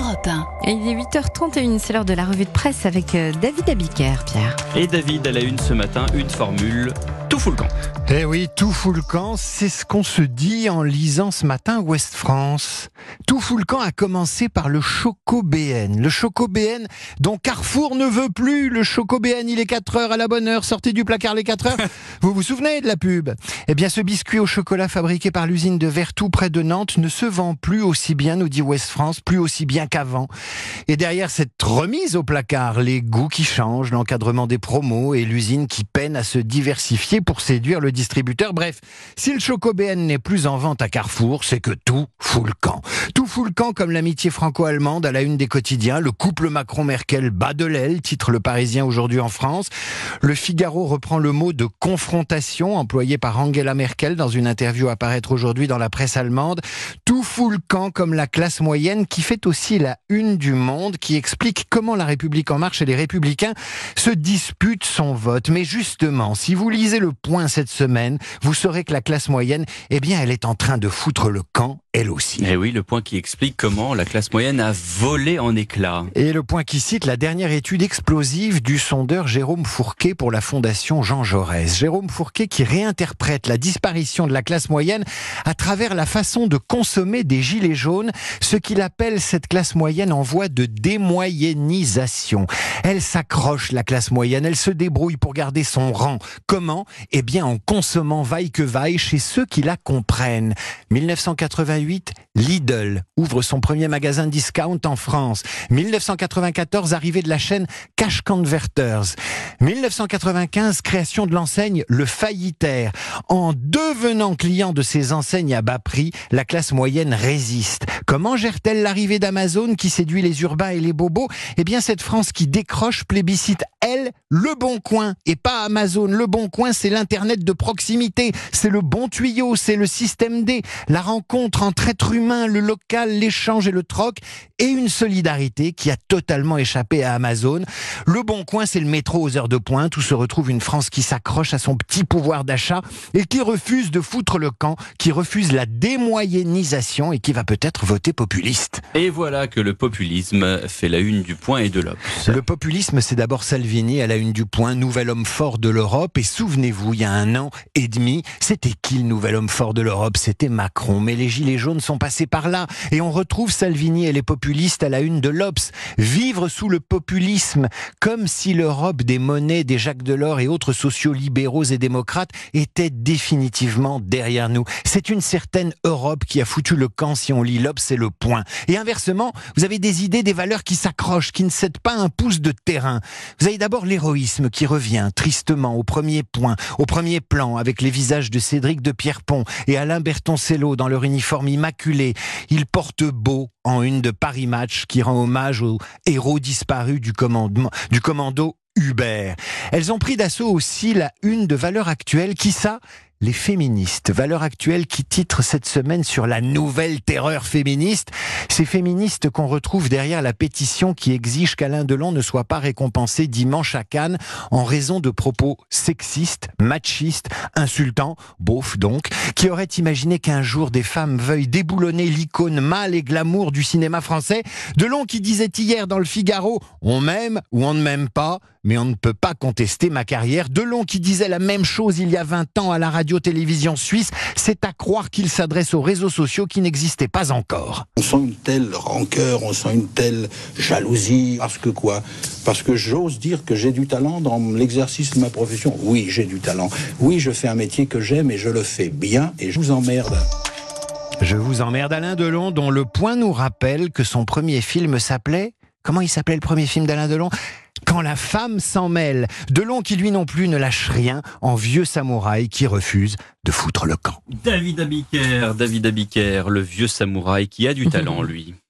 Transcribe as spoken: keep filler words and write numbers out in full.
Europe un. Et il est huit heures trente et une, c'est l'heure de la revue de presse avec David Abiker, Pierre. Et David, à la une ce matin, une formule, tout fout le camp. Eh oui, tout fout le camp, c'est ce qu'on se dit en lisant ce matin Ouest France. Tout fout le camp a commencé par le Choco B N. Le Choco B N dont Carrefour ne veut plus. Le Choco B N, il est quatre heures à la bonne heure, sortez du placard les quatre heures. Vous vous souvenez de la pub? Eh bien, ce biscuit au chocolat fabriqué par l'usine de Vertou près de Nantes ne se vend plus aussi bien, nous dit Ouest France, plus aussi bien qu'avant. Et derrière cette remise au placard, les goûts qui changent, l'encadrement des promos et l'usine qui peine à se diversifier pour séduire le distributeur. Bref, si le Choco B N n'est plus en vente à Carrefour, c'est que tout fout le camp. Tout fout le camp comme l'amitié franco-allemande à la une des quotidiens. Le couple Macron-Merkel bat de l'aile, titre Le Parisien aujourd'hui en France. Le Figaro reprend le mot de confrontation employé par Angela Merkel dans une interview à paraître aujourd'hui dans la presse allemande. Tout fout le camp comme la classe moyenne qui fait aussi la une du Monde, qui explique comment la République en marche et les Républicains se disputent son vote. Mais justement, si vous lisez Le Point cette semaine, vous saurez que la classe moyenne, eh bien, elle est en train de foutre le camp, elle aussi. Et oui, Le Point qui explique comment la classe moyenne a volé en éclats. Et Le Point qui cite la dernière étude explosive du sondeur Jérôme Fourquet pour la Fondation Jean Jaurès. Jérôme Fourquet qui réinterprète la disparition de la classe moyenne à travers la façon de consommer des gilets jaunes, ce qu'il appelle cette classe moyenne en voie de démoyennisation. Elle s'accroche, la classe moyenne, elle se débrouille pour garder son rang. Comment ? Eh bien en consommant vaille que vaille chez ceux qui la comprennent. dix-neuf cent quatre-vingt-huit, Lidl ouvre son premier magasin discount en France. dix-neuf cent quatre-vingt-quatorze, arrivée de la chaîne Cash Converters. dix-neuf cent quatre-vingt-quinze, création de l'enseigne Le Faillitaire. En devenant client de ces enseignes à bas prix, la classe moyenne résiste. Comment gère-t-elle l'arrivée d'Amazon qui séduit les urbains et les bobos ? Eh bien cette France qui décroche plébiscite, elle, Le Bon Coin et pas Amazon. Le Bon Coin, c'est l'internet de proximité, c'est le bon tuyau, c'est le système D, la rencontre entre êtres humains, le local, l'échange et le troc, et une solidarité qui a totalement échappé à Amazon. Le Bon Coin, c'est le métro aux heures de pointe où se retrouve une France qui s'accroche à son petit pouvoir d'achat et qui refuse de foutre le camp, qui refuse la démoyennisation et qui va peut-être voter populiste. Et voilà que le populisme fait la une du Point et de l'Obs. Le populisme, c'est d'abord Salvini à la une du Point, nouvel homme fort de l'Europe. Et souvenez-vous, il y a un an et demi, c'était qui le nouvel homme fort de l'Europe ? C'était Macron. Mais les gilets jaunes sont passés par là. Et on retrouve Salvini et les populistes à la une de l'Obs. Vivre sous le populisme, comme si l'Europe des monnaies, des Jacques Delors et autres sociaux-libéraux et démocrates était définitivement derrière nous. C'est une certaine Europe qui a foutu le camp si on lit l'Obs et le Point. Et inversement, vous avez des idées, des valeurs qui s'accrochent, qui ne cèdent pas un pouce de terrain. Vous avez d'abord l'héroïsme qui revient tristement au premier point, au premier plan, avec les visages de Cédric de Pierrepont et Alain Bertoncello dans leur uniforme immaculé. Ils portent beau en une de Paris Match qui rend hommage aux héros disparus du commandement, du commando Hubert. Elles ont pris d'assaut aussi la une de Valeurs Actuelles. Qui ça ? Les féministes. Valeurs Actuelles qui titre cette semaine sur la nouvelle terreur féministe. Ces féministes qu'on retrouve derrière la pétition qui exige qu'Alain Delon ne soit pas récompensé dimanche à Cannes en raison de propos sexistes, machistes, insultants, beaufs donc, qui auraient imaginé qu'un jour des femmes veuillent déboulonner l'icône mâle et glamour du cinéma français. Delon qui disait hier dans le Figaro « On m'aime ou on ne m'aime pas, mais on ne peut pas contester ma carrière ». Delon qui disait la même chose il y a vingt ans à la radio-télévision suisse, c'est à croire qu'il s'adresse aux réseaux sociaux qui n'existaient pas encore. On sent une telle rancœur, on sent une telle jalousie, parce que quoi ? Parce que j'ose dire que j'ai du talent dans l'exercice de ma profession. Oui, j'ai du talent. Oui, je fais un métier que j'aime et je le fais bien et je vous emmerde. Je vous emmerde, Alain Delon, dont Le Point nous rappelle que son premier film s'appelait... Comment il s'appelait le premier film d'Alain Delon ? Quand la femme s'en mêle. Delon qui lui non plus ne lâche rien en vieux samouraï qui refuse de foutre le camp. David Abiker, David Abiker, le vieux samouraï qui a du talent lui.